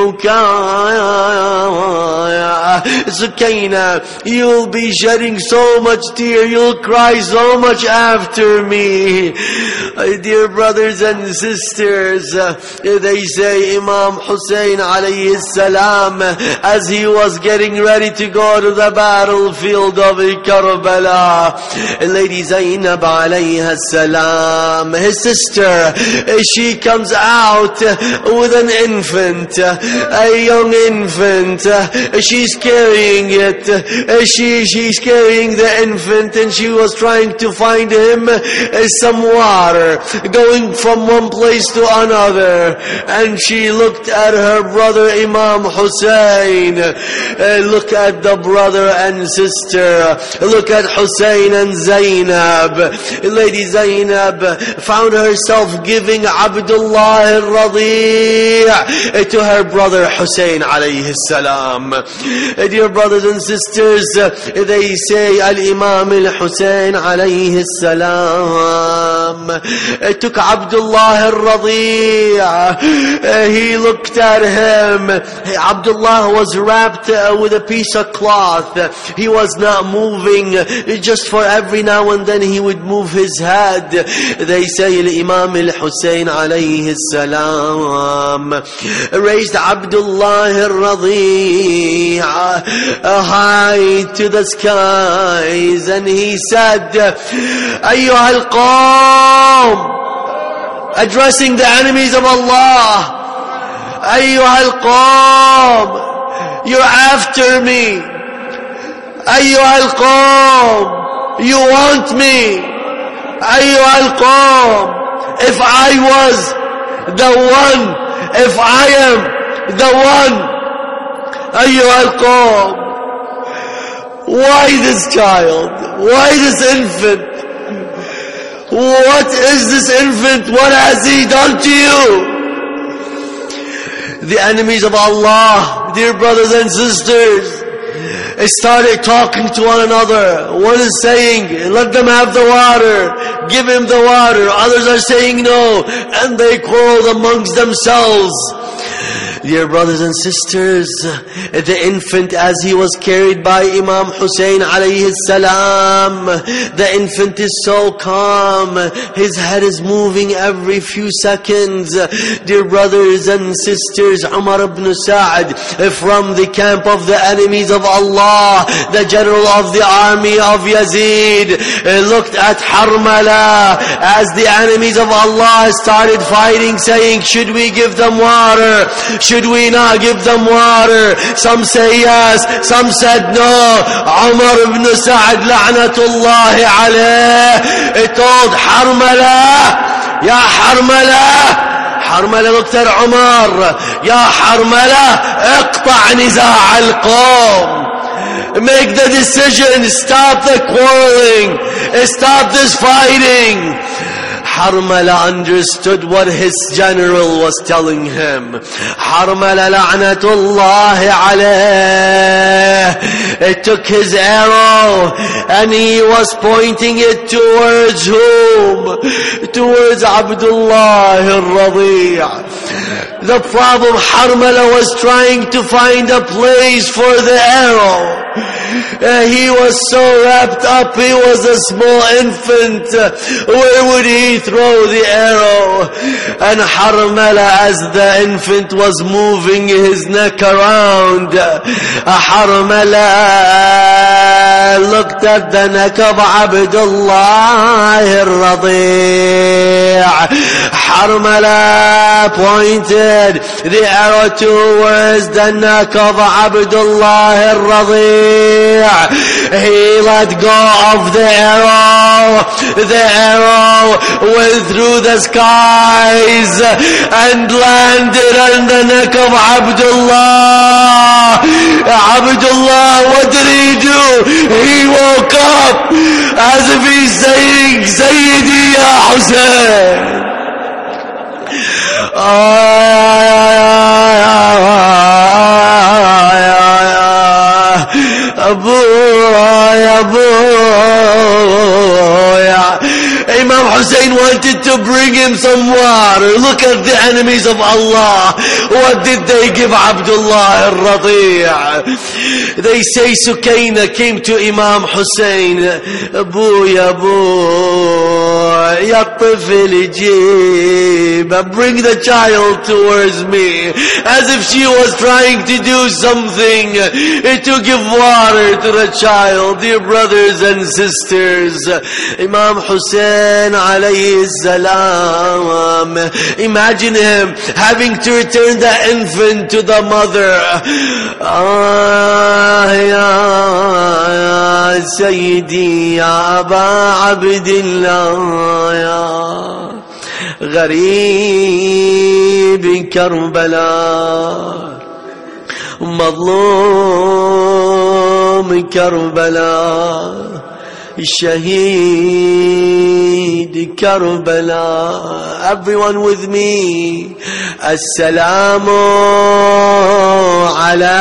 البكاء. Sukaina, you'll be shedding so much tear, you'll cry so much after me. Dear brothers and sisters, they say Imam Hussein alayhi salam, as he was getting ready to go to the battlefield of Karbala, Lady Zainab alayha salam, his sister, she comes out with an infant, a young infant. She's carrying it. She, she's carrying the infant, and she was trying to find him some water, going from one place to another. And she looked at her brother Imam Hussein. Look at the brother and sister. Look at Hussein and Zainab. Lady Zainab found herself giving Abdullah al-Radi' to her brother Hussein alayhi salam. Dear brothers and sisters, they say Al-Imam al-Hussein alayhi salam took Abdullah al-Radi'. He looked at him. Abdullah was wrapped with a piece of cloth. He was not moving. Just for every now and then he would move his head. They say Imam al-Hussein alayhi salam raised Abdullah al-Radi' high to the skies, and he said, Ayyuha al-Qawm, addressing the enemies of Allah, Ayyuha al-Qawm, you're after me. Ayyuha al-Qawm, you want me. Ayyuha al-Qawm, if I was the one, if I am the one, Ayyuha al-Qawm, why this child? Why this infant? What is this infant? What has he done to you? The enemies of Allah, dear brothers and sisters, started talking to one another. One is saying, let them have the water, give him the water. Others are saying no, and they quarreled amongst themselves. Dear brothers and sisters, the infant as he was carried by Imam Hussein alayhi salam, the infant is so calm, his head is moving every few seconds. Dear brothers and sisters, Umar ibn Sa'd from the camp of the enemies of Allah, the general of the army of Yazid, looked at Harmala as the enemies of Allah started fighting, saying, should we give them water? Should we not give them water? Some say yes, some said no. Umar ibn Sa'd la'natullahi alayh told Harmala, Ya Harmala, Harmala looked at Umar, Ya Harmala, اقطع نزاع القوم. Make the decision, stop the quarreling, stop this fighting. Harmala understood what his general was telling him. Harmala la'natullahi alayh, it took his arrow and he was pointing it towards whom? Towards Abdullah al-Radi'. The problem, Harmala was trying to find a place for the arrow. Uh, he was so wrapped up, he was a small infant. Uh, where would he throw the arrow? And Harmala, as the infant was moving his neck around, uh, Harmala looked at the neck of Abdullah al-Radi'. Harmala pointed the arrow towards the neck of Abdullah al-Radi'. He let go of the arrow. The arrow went through the skies and landed on the neck of Abdullah. Abdullah, what did he do? He woke up as if he's saying, Sayyidi ya Hussein. Abu, Abu, Imam Hussein wanted to bring him some water. Look at the enemies of Allah. What did they give Abdullah al-Radi'? They say Sukaina came to Imam Hussein. Abu, ya Abu, ya tifil jib, bring the child towards me. As if she was trying to do something to give water to the child. Dear brothers and sisters, Imam Hussein alayhi salam, imagine him having to return the infant to the mother. Ah, ya Sayyidi, ya Aba Abdillah, ya Gharib Karbala, Mazlum Karbala, Shaheed Karbala. Everyone with me. Assalamu ala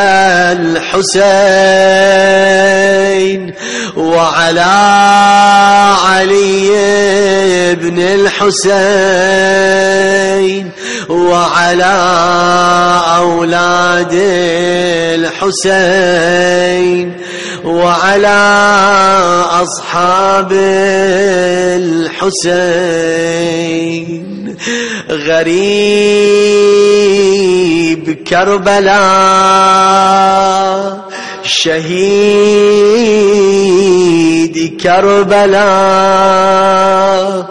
al-Husayn wa ala Ali ibn al-Husayn wa ala awlad al-Husayn وعلى أصحاب الحسين غريب كربلاء شهيد كربلاء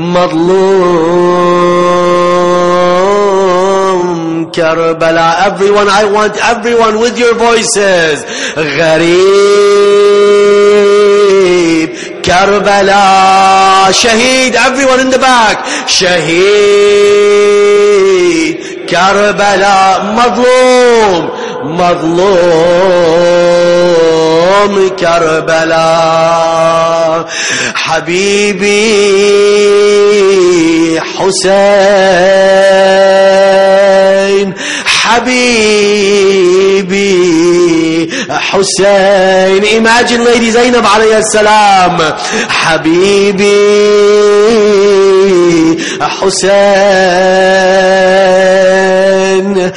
مظلوم Karbala. Everyone, I want everyone with your voices. Gharib Karbala. Shaheed, everyone in the back. Shaheed Karbala. Mazlum Mazlum Karbala. Habibi Hussein, Habibi Hussein. Imagine Lady Zainab alayhi salam. Habibi Hussein,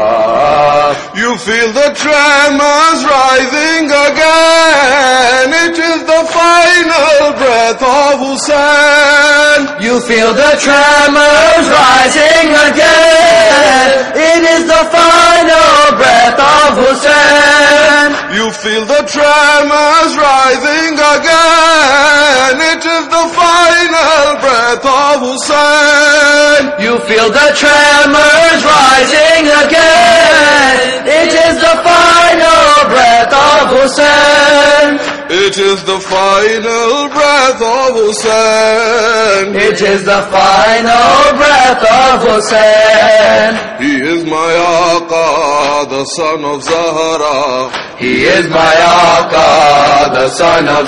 You feel the tremors rising again. It is the final breath of Hussein. You feel the tremors rising again. It is the final breath of Hussein. You feel the tremors rising again. It is the final breath of Hussein. You feel the tremors rising again. It is the final breath of Hussein. It is the final breath of Hussein. It is the final breath of Hussein. He is my Aqa, the son of Zahra. He is my Aqa, the son of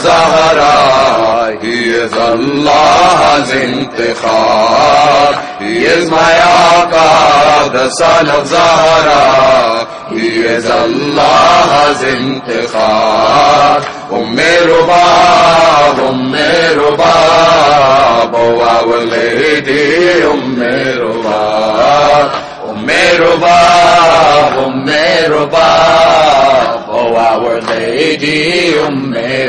Zahra. He is Allah's intikhab. He is my Aqa, the son of Zahra. He is Allah's intikhab. Umme Rubab, Umme Rubab, oh our lady, Umme Rubab. Umme Rubab, Umme Rubab, oh our lady, Umme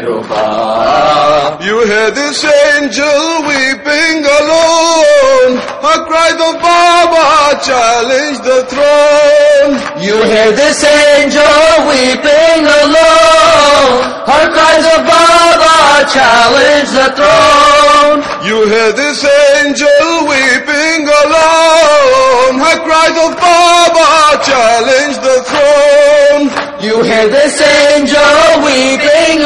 Rubab. You hear this angel weeping alone. Her cries of Baba challenge the throne. You hear this angel weeping alone. Her cries of Baba challenge the throne. You hear this angel weeping alone. Her cries of Baba challenge the throne. You hear this angel weeping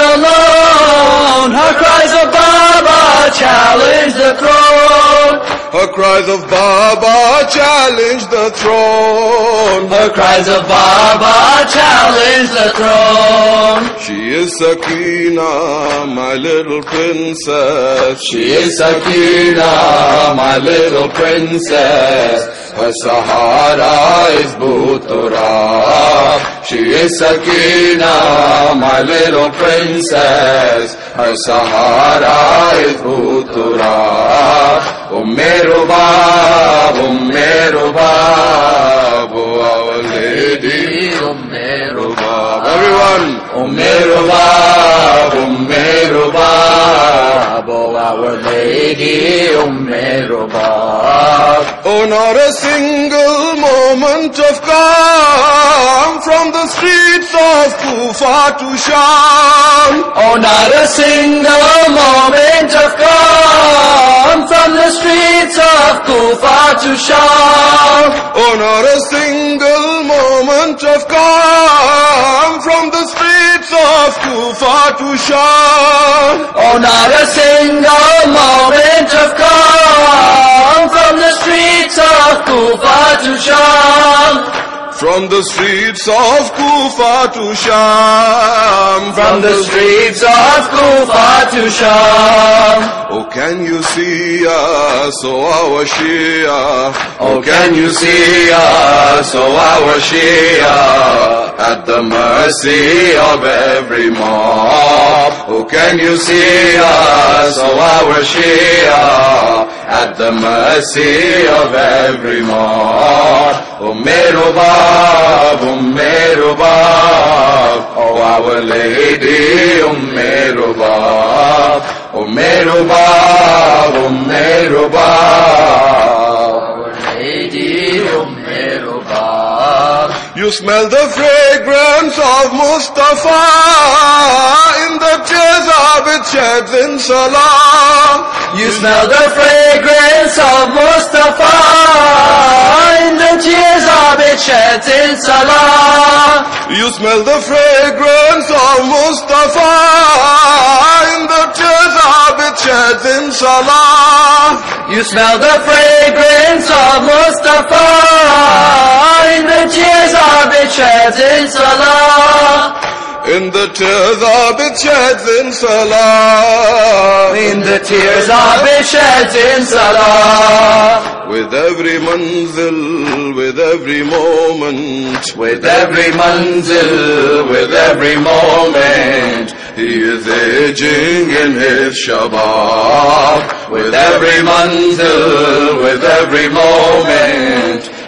alone. Her cries of Baba challenge the throne. Her cries of Baba challenge the throne. Her cries of Baba challenge the throne. She is Sakina, my little princess. She is Sakina, my little princess. Her Sahara is Bhutura. She is Sakina, my little princess. Her Sahara is Bhutura. Umme Rubab, Umme Rubab, oh our lady, Umme Rubab. Everyone, Umme Rubab, Umme Rubab, oh our lady, Umme Rubab. oh not a single moment of calm from the streets of Kufa to Sham. Oh, not a single moment of calm from the streets of Kufa to Sham. Oh, not a single moment of calm from the streets of Kufa to Sham. Oh, not a single moment of calm from the streets of Kufa to Sham. From the streets of Kufa to Sham. From the streets of Kufa to Sham. Oh, can you see us, oh our Shia? Oh, can you see us, oh our Shia, at the mercy of every mob? Oh, can you see us, oh our Shia, at the mercy of every mob? Umme Rubab, Umme Rubab, oh our lady, Umme Rubab, Umme Rubab, Umme Rubab, our lady, Umme Rubab. You smell the fragrance of Mustafa in the tears of it sheds in Salah. You smell the fragrance of Mustafa in the tears of it sheds in Salah. You smell the fragrance of Mustafa in the tears of it sheds in Salah. You smell the fragrance of Mustafa in the tears of it sheds in Salah. In the tears of it sheds in Salah. In the tears of it sheds in Salah. With every manzil, with every moment, with every manzil, with every moment, he is aging in his shabab. With every manzil, with every moment,